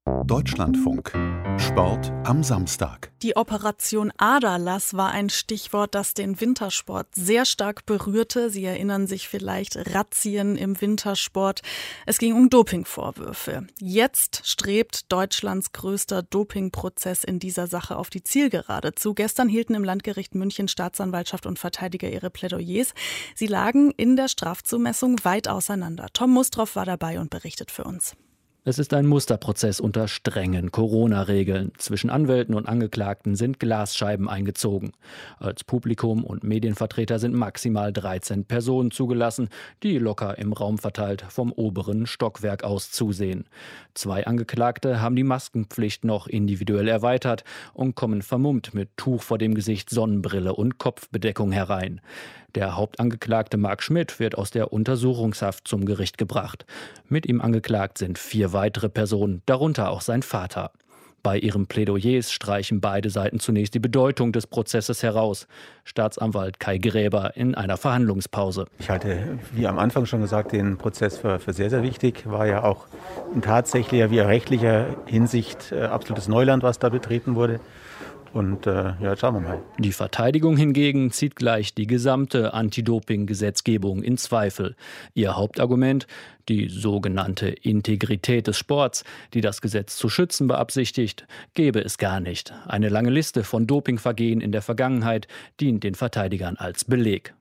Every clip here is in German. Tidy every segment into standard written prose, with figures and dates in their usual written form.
Deutschlandfunk. Sport am Samstag. Die Operation Aderlass war ein Stichwort, das den Wintersport sehr stark berührte. Sie erinnern sich vielleicht, Razzien im Wintersport. Es ging um Dopingvorwürfe. Jetzt strebt Deutschlands größter Dopingprozess in dieser Sache auf die Zielgerade zu. Gestern hielten im Landgericht München Staatsanwaltschaft und Verteidiger ihre Plädoyers. Sie lagen in der Strafzumessung weit auseinander. Tom Mustroff war dabei und berichtet für uns. Es ist ein Musterprozess unter strengen Corona-Regeln. Zwischen Anwälten und Angeklagten sind Glasscheiben eingezogen. Als Publikum und Medienvertreter sind maximal 13 Personen zugelassen, die locker im Raum verteilt vom oberen Stockwerk aus zusehen. 2 Angeklagte haben die Maskenpflicht noch individuell erweitert und kommen vermummt mit Tuch vor dem Gesicht, Sonnenbrille und Kopfbedeckung herein. Der Hauptangeklagte Marc Schmidt wird aus der Untersuchungshaft zum Gericht gebracht. Mit ihm angeklagt sind 4 weitere Personen, darunter auch sein Vater. Bei ihren Plädoyers streichen beide Seiten zunächst die Bedeutung des Prozesses heraus. Staatsanwalt Kai Gräber in einer Verhandlungspause. Ich halte, wie am Anfang schon gesagt, den Prozess für sehr, sehr wichtig. War ja auch in tatsächlicher wie rechtlicher Hinsicht absolutes Neuland, was da betreten wurde. Und jetzt schauen wir mal. Die Verteidigung hingegen zieht gleich die gesamte Anti-Doping-Gesetzgebung in Zweifel. Ihr Hauptargument: die sogenannte Integrität des Sports, die das Gesetz zu schützen beabsichtigt, gebe es gar nicht. Eine lange Liste von Dopingvergehen in der Vergangenheit dient den Verteidigern als Beleg.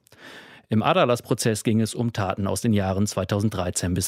Im Aderlass-Prozess ging es um Taten aus den Jahren 2013 bis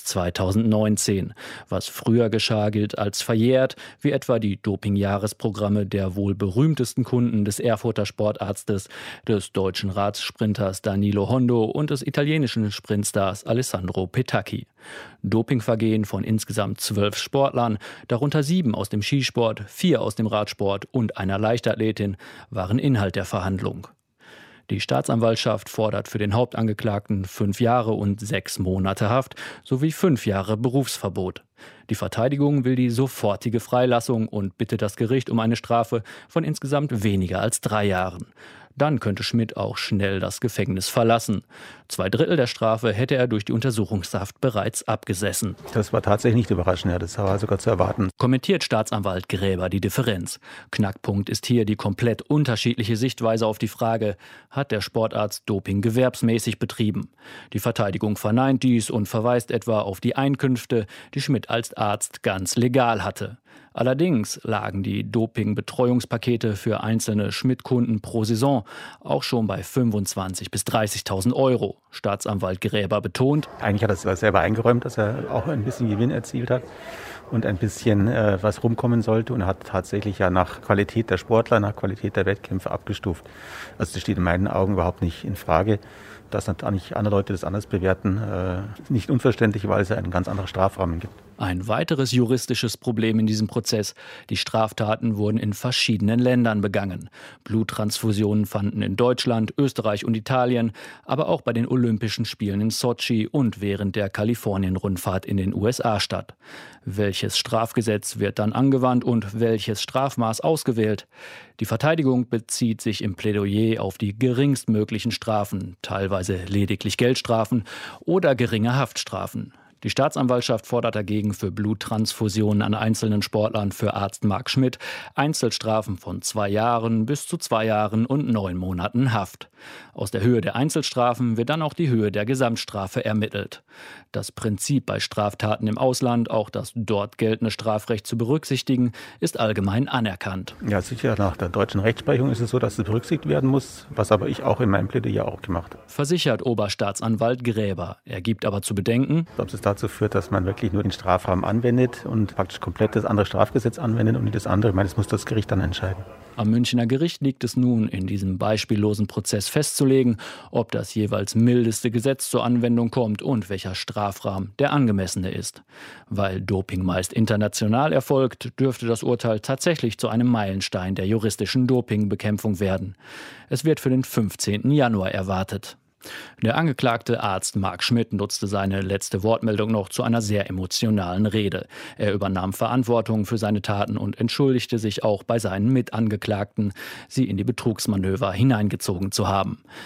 2019. Was früher geschah, gilt als verjährt, wie etwa die Doping-Jahresprogramme der wohl berühmtesten Kunden des Erfurter Sportarztes, des deutschen Radssprinters Danilo Hondo und des italienischen Sprintstars Alessandro Petacchi. Dopingvergehen von insgesamt 12 Sportlern, darunter 7 aus dem Skisport, 4 aus dem Radsport und einer Leichtathletin, waren Inhalt der Verhandlung. Die Staatsanwaltschaft fordert für den Hauptangeklagten 5 Jahre und 6 Monate Haft sowie 5 Jahre Berufsverbot. Die Verteidigung will die sofortige Freilassung und bittet das Gericht um eine Strafe von insgesamt weniger als 3 Jahren. Dann könnte Schmidt auch schnell das Gefängnis verlassen. 2/3 der Strafe hätte er durch die Untersuchungshaft bereits abgesessen. Das war tatsächlich nicht überraschend, ja, das war sogar zu erwarten. Kommentiert Staatsanwalt Gräber die Differenz. Knackpunkt ist hier die komplett unterschiedliche Sichtweise auf die Frage: Hat der Sportarzt Doping gewerbsmäßig betrieben? Die Verteidigung verneint dies und verweist etwa auf die Einkünfte, die Schmidt als Arzt ganz legal hatte. Allerdings lagen die Doping-Betreuungspakete für einzelne Schmidt-Kunden pro Saison auch schon bei 25.000 bis 30.000 Euro. Staatsanwalt Gräber betont: Eigentlich hat er es selber eingeräumt, dass er auch ein bisschen Gewinn erzielt hat und ein bisschen was rumkommen sollte, und hat tatsächlich ja nach Qualität der Sportler, nach Qualität der Wettkämpfe abgestuft. Also das steht in meinen Augen überhaupt nicht in Frage. Dass natürlich andere Leute das anders bewerten, nicht unverständlich, weil es ja einen ganz anderen Strafrahmen gibt. Ein weiteres juristisches Problem in diesem Prozess: Die Straftaten wurden in verschiedenen Ländern begangen. Bluttransfusionen fanden in Deutschland, Österreich und Italien, aber auch bei den Olympischen Spielen in Sotschi und während der Kalifornien-Rundfahrt in den USA statt. Welches Strafgesetz wird dann angewandt und welches Strafmaß ausgewählt? Die Verteidigung bezieht sich im Plädoyer auf die geringstmöglichen Strafen, teilweise lediglich Geldstrafen oder geringe Haftstrafen. Die Staatsanwaltschaft fordert dagegen für Bluttransfusionen an einzelnen Sportlern für Arzt Marc Schmidt Einzelstrafen von 2 Jahren bis zu 2 Jahren und 9 Monaten Haft. Aus der Höhe der Einzelstrafen wird dann auch die Höhe der Gesamtstrafe ermittelt. Das Prinzip, bei Straftaten im Ausland auch das dort geltende Strafrecht zu berücksichtigen, ist allgemein anerkannt. Ja, sicher, nach der deutschen Rechtsprechung ist es so, dass es berücksichtigt werden muss, was aber ich auch in meinem Plädoyer auch gemacht habe. Versichert Oberstaatsanwalt Gräber. Er gibt aber zu bedenken: Ob es dazu führt, dass man wirklich nur den Strafrahmen anwendet und praktisch komplett das andere Strafgesetz anwendet und nicht das andere. Ich meine, das muss das Gericht dann entscheiden. Am Münchner Gericht liegt es nun, in diesem beispiellosen Prozess festzulegen, ob das jeweils mildeste Gesetz zur Anwendung kommt und welcher Strafrahmen der angemessene ist. Weil Doping meist international erfolgt, dürfte das Urteil tatsächlich zu einem Meilenstein der juristischen Dopingbekämpfung werden. Es wird für den 15. Januar erwartet. Der angeklagte Arzt Marc Schmidt nutzte seine letzte Wortmeldung noch zu einer sehr emotionalen Rede. Er übernahm Verantwortung für seine Taten und entschuldigte sich auch bei seinen Mitangeklagten, sie in die Betrugsmanöver hineingezogen zu haben.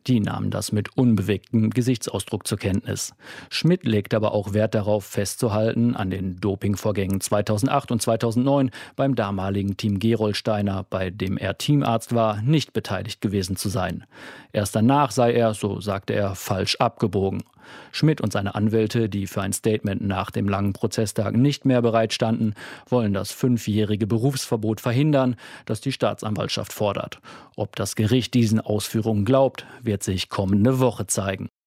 Die nahmen das mit unbewegtem Gesichtsausdruck zur Kenntnis. Schmidt legt aber auch Wert darauf, festzuhalten an den Dopingvorgängen 2008 und 2009 beim damaligen Team Gerolsteiner, bei dem er Teamarzt war, nicht beteiligt gewesen zu sein. Erst danach sei er, so sagte er, falsch abgebogen. Schmidt und seine Anwälte, die für ein Statement nach dem langen Prozesstag nicht mehr bereitstanden, wollen das 5-jährige Berufsverbot verhindern, das die Staatsanwaltschaft fordert. Ob das Gericht diesen Ausführungen glaubt, wird sich kommende Woche zeigen.